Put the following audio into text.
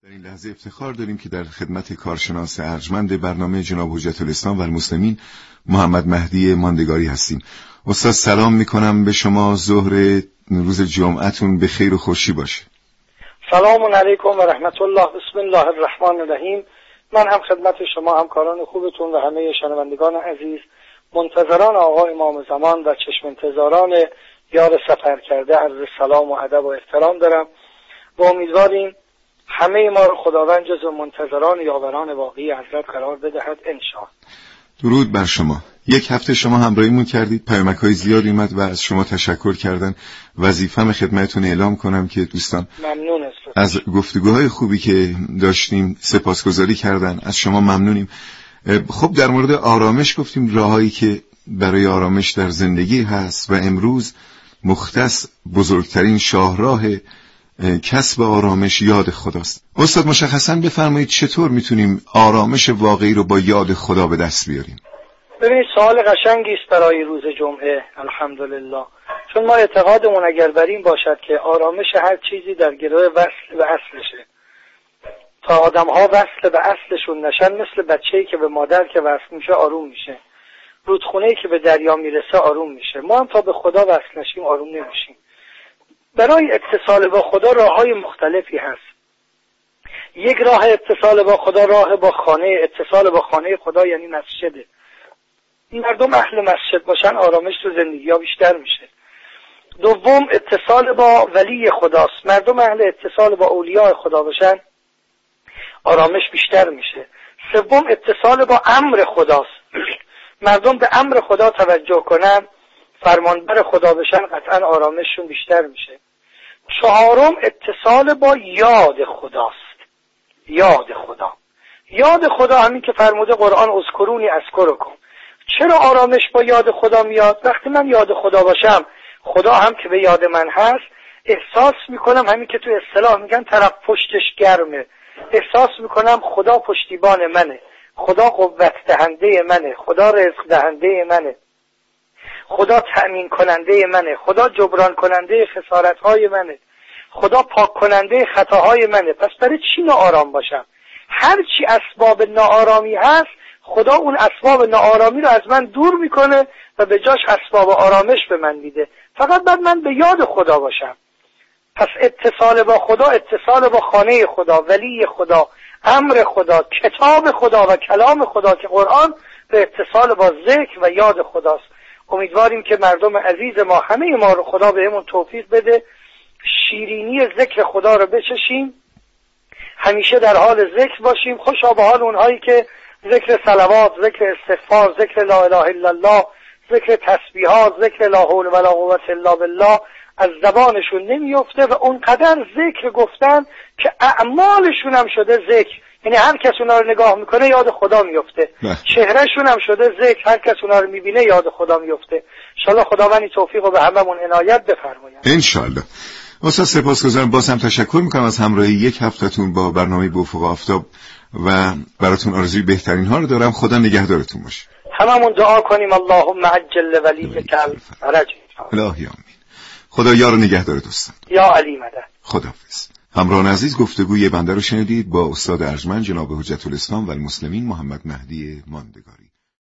در این لحظه افتخار داریم که در خدمت کارشناس ارجمند برنامه جناب حجت الاسلام و المسلمین محمد مهدی ماندگاری هستیم. استاد سلام میکنم به شما، ظهر روز جمعتون به خیر و خوشی باشه. سلام علیکم و رحمت الله. بسم الله الرحمن الرحیم. من هم خدمت شما همکاران خوبتون و همه شنوندگان عزیز، منتظران آقا امام زمان و چشم انتظاران یار سفر کرده عرض سلام و ادب و احترام دارم و امیدواریم همه ما رو خداوند جزو منتظران یاوران واقعی حضرت قرار بدهد انشاءالله. درود بر شما. یک هفته شما همراهیمون کردید، پیامک‌های زیادی اومد و از شما تشکر کردن. وظیفه‌م خدمتتون اعلام کنم که دوستان ممنون از گفتگوهای خوبی که داشتیم سپاسگزاری کردن، از شما ممنونیم. خب در مورد آرامش گفتیم، راهایی که برای آرامش در زندگی هست و امروز مختص بزرگترین شاهراه کسب آرامش یاد خداست. استاد مشخصاً بفرمایید چطور میتونیم آرامش واقعی رو با یاد خدا به دست بیاریم؟ ببینید سوال قشنگی است برای روز جمعه. الحمدلله. چون ما اعتقادمون اگر بر این باشد که آرامش هر چیزی در گروه وصل به اصلشه، تا آدم‌ها وصل به اصلشون نشن، مثل بچه‌ای که به مادر که وصل میشه آروم میشه، رودخونه‌ای که به دریا میرسه آروم میشه. ما هم تا به خدا وصل نشیم آروم نمیشیم. برای اتصال با خدا راه‌های مختلفی هست. یک راه اتصال با خدا راه با خانه، اتصال با خانه خدا یعنی مسجده. مردم اهل مسجد باشن آرامش تو زندگی‌ها بیشتر میشه. دوم اتصال با ولی خداست. مردم اهل اتصال با اولیاء خدا باشن آرامش بیشتر میشه. سوم اتصال با امر خداست. مردم به امر خدا توجه کنن، فرمانبر خدا بشن، قطعا آرامششون بیشتر میشه. چهارم اتصال با یاد خداست. یاد خدا. یاد خدا همین که فرموده قرآن اذکرونی اذکرکم. چرا آرامش با یاد خدا میاد؟ وقتی من یاد خدا باشم، خدا هم که به یاد من هست، احساس میکنم همین که تو اصطلاح میگن طرف پشتش گرمه. احساس میکنم خدا پشتیبان منه، خدا قوت دهنده منه، خدا رزق دهنده منه، خدا تأمین کننده منه، خدا جبران کننده خسارت‌های منه، خدا پاک کننده خطاهای منه. پس برای چی ناآرام باشم؟ هر چی اسباب ناآرامی هست خدا اون اسباب ناآرامی رو از من دور میکنه و به جاش اسباب آرامش به من میده. فقط باید من به یاد خدا باشم. پس اتصال با خدا، اتصال با خانه خدا، ولی خدا، امر خدا، کتاب خدا و کلام خدا که قرآن، به اتصال با ذکر و یاد خداست. امیدواریم که مردم عزیز ما، همه ما رو خدا بهمون توفیق بده شیرینی ذکر خدا رو بچشیم، همیشه در حال ذکر باشیم. خوشا به حال اونهایی که ذکر صلوات، ذکر استغفار، ذکر لا اله الا الله، ذکر تسبیحات، ذکر لا حول ولا قوة الا بالله از زبانشون نمیفته و اونقدر ذکر گفتن که اعمالشون هم شده ذکر. یعنی هر کس اونا رو نگاه میکنه یاد خدا میفته، چهرهشون هم شده ذکر، هر کس اونا رو میبینه یاد خدا میفته. انشالله خداوند توفیق رو به هممون عنایت بفرماید. انشالله. استاد سپاسگزارم، باز هم تشکر میکنم از همراهی یک هفته‌تون با برنامه به افق آفتاب و براتون آرزوی بهترین ها رو دارم. خدا نگهدارتون باشه. هممون دعا کنیم اللهم عجل ولیک الفرج. الهی آمین. خدا یار و نگهدار دوستان. یا علی مدد. خداحافظ. همراهان عزیز، گفتگوی بنده رو شنیدید با استاد ارجمند جناب حجت الاسلام و المسلمین محمد مهدی ماندگاری.